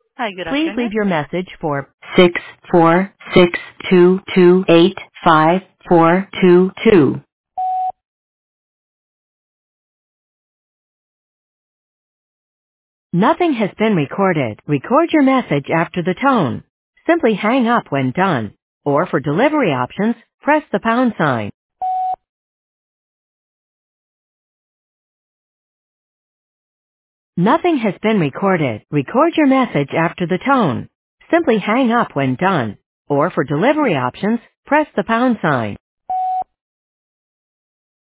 Hi, good Please afternoon. leave your message for 64622285422. Nothing has been recorded. Record your message after the tone. Simply hang up when done. Or for delivery options, press the pound sign. Nothing has been recorded. Record your message after the tone. Simply hang up when done. Or for delivery options, press the pound sign.